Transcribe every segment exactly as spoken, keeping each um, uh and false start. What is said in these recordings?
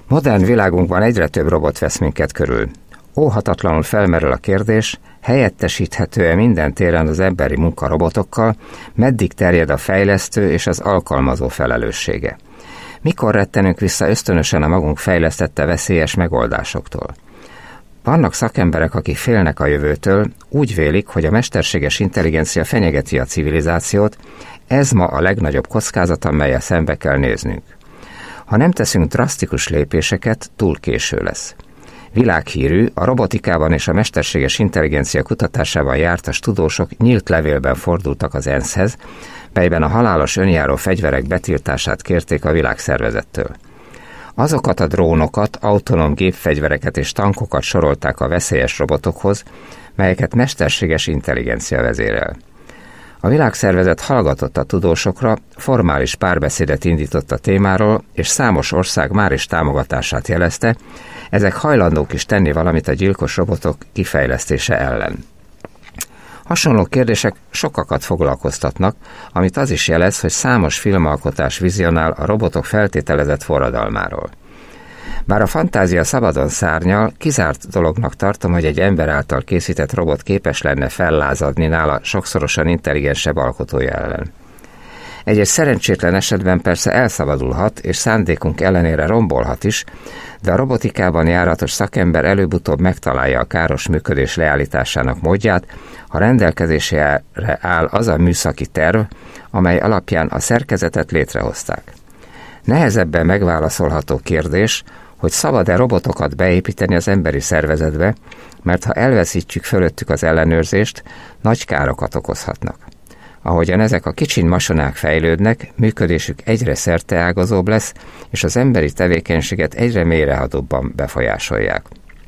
Modern világunkban egyre több robot vesz minket körül. Óhatatlanul felmerül a kérdés, helyettesíthető-e minden téren az emberi munka robotokkal, meddig terjed a fejlesztő és az alkalmazó felelőssége. Mikor rettenünk vissza ösztönösen a magunk fejlesztette veszélyes megoldásoktól? Vannak szakemberek, akik félnek a jövőtől, úgy vélik, hogy a mesterséges intelligencia fenyegeti a civilizációt, ez ma a legnagyobb kockázat, amellyel szembe kell néznünk. Ha nem teszünk drasztikus lépéseket, túl késő lesz. Világhírű, a robotikában és a mesterséges intelligencia kutatásában jártas tudósok nyílt levélben fordultak az ENSZ-hez, melyben a halálos önjáró fegyverek betiltását kérték a világszervezettől. Azokat a drónokat, autonóm gépfegyvereket és tankokat sorolták a veszélyes robotokhoz, melyeket mesterséges intelligencia vezérel. A világszervezet hallgatott a tudósokra, formális párbeszédet indított a témáról, és számos ország már is támogatását jelezte, ezek hajlandók is tenni valamit a gyilkos robotok kifejlesztése ellen. Hasonló kérdések sokakat foglalkoztatnak, amit az is jelez, hogy számos filmalkotás vizionál a robotok feltételezett forradalmáról. Bár a fantázia szabadon szárnyal, kizárt dolognak tartom, hogy egy ember által készített robot képes lenne fellázadni nála sokszorosan intelligensebb alkotója ellen. Egy-egy szerencsétlen esetben persze elszabadulhat, és szándékunk ellenére rombolhat is, de a robotikában járatos szakember előbb-utóbb megtalálja a káros működés leállításának módját, ha rendelkezésére áll az a műszaki terv, amely alapján a szerkezetet létrehozták. Nehezebben megválaszolható kérdés, hogy szabad-e robotokat beépíteni az emberi szervezetbe, mert ha elveszítjük fölöttük az ellenőrzést, nagy károkat okozhatnak. Ahogyan ezek a kicsin masonák fejlődnek, működésük egyre szerteágazóbb lesz, és az emberi tevékenységet egyre mélyrehatóbban befolyásolják.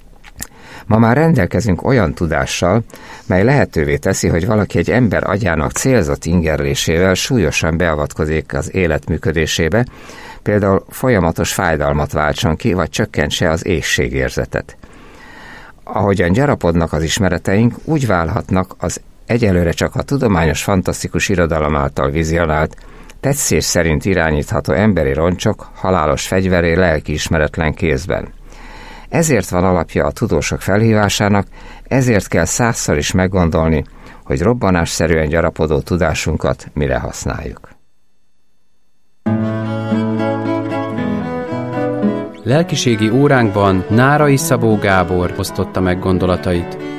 Ma már rendelkezünk olyan tudással, mely lehetővé teszi, hogy valaki egy ember agyának célzott ingerlésével súlyosan beavatkozik az élet működésébe, például folyamatos fájdalmat váltson ki, vagy csökkentse az éhségérzetet. Ahogyan gyarapodnak az ismereteink, úgy válhatnak az egyelőre csak a tudományos fantasztikus irodalom által vizionált, tetszés szerint irányítható emberi roncsok halálos fegyveré lelkiismeretlen kézben. Ezért van alapja a tudósok felhívásának, ezért kell százszor is meggondolni, hogy robbanásszerűen gyarapodó tudásunkat mire használjuk. Lelkiségi óránkban Nárai Szabó Gábor osztotta meg gondolatait.